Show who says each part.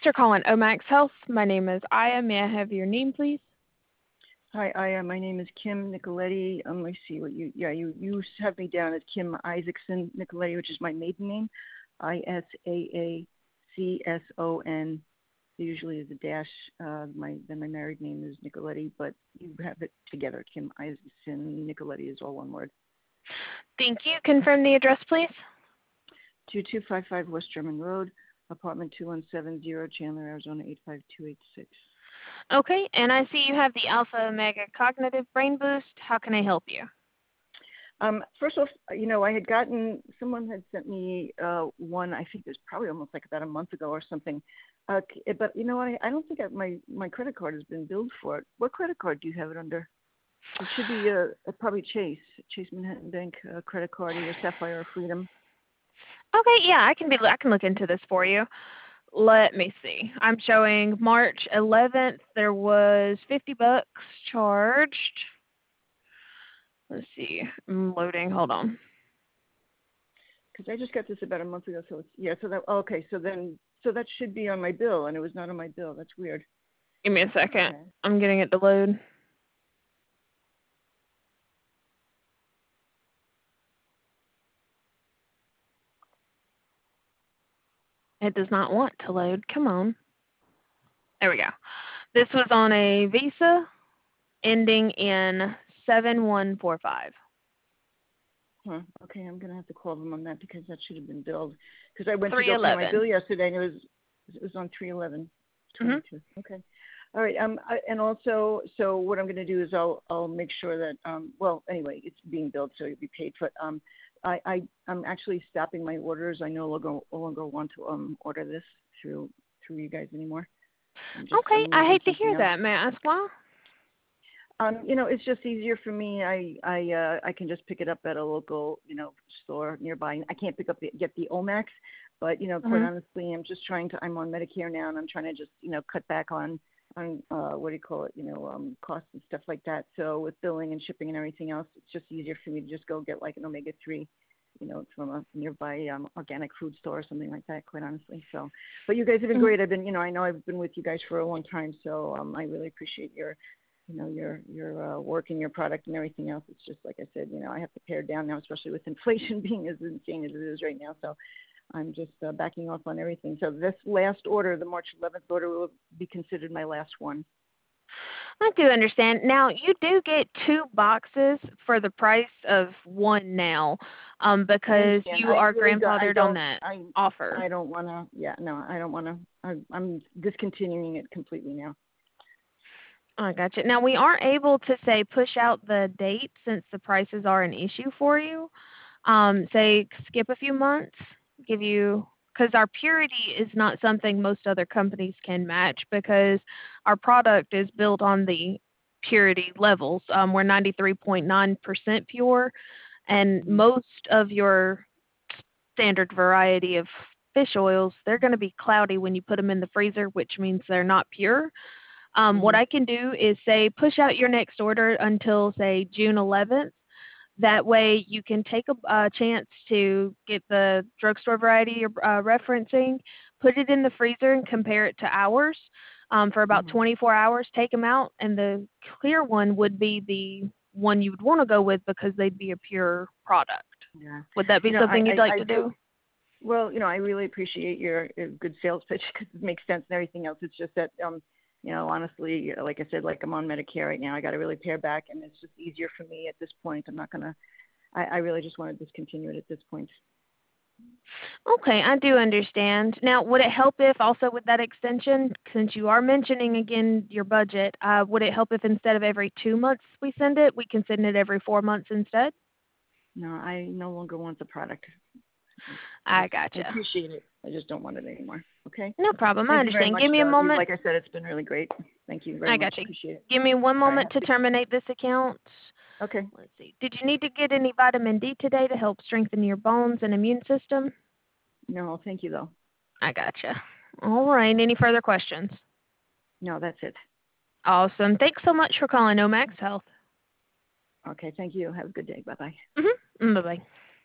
Speaker 1: Thanks for calling Omax Health. My name is Aya. May I have your name, please?
Speaker 2: Hi, Aya. My name is Kim Nicoletti. Let's see what you have me down as Kim Isaacson Nicoletti, which is my maiden name, Isaacson. Usually is a dash. My married name is Nicoletti, but you have it together. Kim Isaacson Nicoletti is all one word.
Speaker 1: Thank you. Confirm the address, please.
Speaker 2: 2255 West German Road, apartment 2170, Chandler, Arizona 85286.
Speaker 1: Okay, and I see you have the Alpha Omega Cognitive Brain Boost. How can I help you?
Speaker 2: First off, I had someone had sent me one, I think it was probably almost like about a month ago or something. But you know what, I don't think my credit card has been billed for it. What credit card do you have it under? It should be probably Chase Manhattan Bank credit card, either Sapphire or Freedom.
Speaker 1: Okay, yeah, I can look into this for you. Let me see. I'm showing March 11th. There was $50 charged. Let's see. I'm loading. Hold on.
Speaker 2: Because I just got this about a month ago, so so that should be on my bill, and it was not on my bill. That's weird.
Speaker 1: Give me a second.
Speaker 2: Okay.
Speaker 1: I'm getting it to load. It does not want to load. Come on. There we go. This was on a Visa ending in 7145.
Speaker 2: Huh. Okay, I'm gonna have to call them on that because that should have been billed. Because I went to go pay my
Speaker 1: 311.
Speaker 2: bill yesterday, and it was on 3/11/22. Okay. All right. And also, so what I'm gonna do is I'll make sure that well, anyway, it's being billed, so you'll be paid. But I'm actually stopping my orders. I no longer want to order this through you guys anymore.
Speaker 1: Okay, I hate to hear that. May I ask why?
Speaker 2: It's just easier for me. I can just pick it up at a local, store nearby. I can't get the Omax, but quite honestly, I'm on Medicare now, and I'm trying to just, cut back on what do you call it, costs and stuff like that. So with billing and shipping and everything else, it's just easier for me to just go get like an omega-3, from a nearby organic food store or something like that, quite honestly. So, but you guys have been great. I know I've been with you guys for a long time, so I really appreciate your work and your product and everything else. It's just like I said, I have to pare down now, especially with inflation being as insane as it is right now. So I'm just backing off on everything. So this last order, the March 11th order, will be considered my last one.
Speaker 1: I do understand. Now, you do get 2 boxes for the price of 1 now, because you are grandfathered on that offer.
Speaker 2: I don't want to, I don't want to, I'm discontinuing it completely now.
Speaker 1: I gotcha. Now, we aren't able to, say, push out the date since the prices are an issue for you. Say, skip a few months, because our purity is not something most other companies can match because our product is built on the purity levels. We're 93.9% pure, and most of your standard variety of fish oils, they're going to be cloudy when you put them in the freezer, which means they're not pure. What I can do is say push out your next order until say June 11th. That way you can take a chance to get the drugstore variety you're referencing, put it in the freezer and compare it to ours for about 24 hours. Take them out, and the clear one would be the one you would want to go with because they'd be a pure product.
Speaker 2: Yeah.
Speaker 1: Would that be something you'd like to do?
Speaker 2: Well, I really appreciate your good sales pitch because it makes sense and everything else. It's just that honestly, like I said, like I'm on Medicare right now. I got to really pare back, and it's just easier for me at this point. I'm not going to, I really just want to discontinue it at this point.
Speaker 1: Okay, I do understand. Now, would it help if also with that extension, since you are mentioning again your budget, would it help if instead of every 2 months we send it, we can send it every 4 months instead?
Speaker 2: No, I no longer want the product.
Speaker 1: I gotcha.
Speaker 2: I appreciate it. I just don't want it anymore. Okay?
Speaker 1: No problem.
Speaker 2: Thank
Speaker 1: I understand.
Speaker 2: much,
Speaker 1: Give me a moment.
Speaker 2: Like I said, it's been really great. Thank you very
Speaker 1: I
Speaker 2: much.
Speaker 1: gotcha.
Speaker 2: Appreciate it.
Speaker 1: Give me one moment to terminate this account.
Speaker 2: Okay.
Speaker 1: Let's see. Did you need to get any vitamin D today to help strengthen your bones and immune system?
Speaker 2: No, thank you, though.
Speaker 1: I gotcha. All right. Any further questions?
Speaker 2: No, that's it.
Speaker 1: Awesome. Thanks so much for calling Omax Health.
Speaker 2: Okay, thank you. Have a good day. Bye-bye.
Speaker 1: Bye-bye.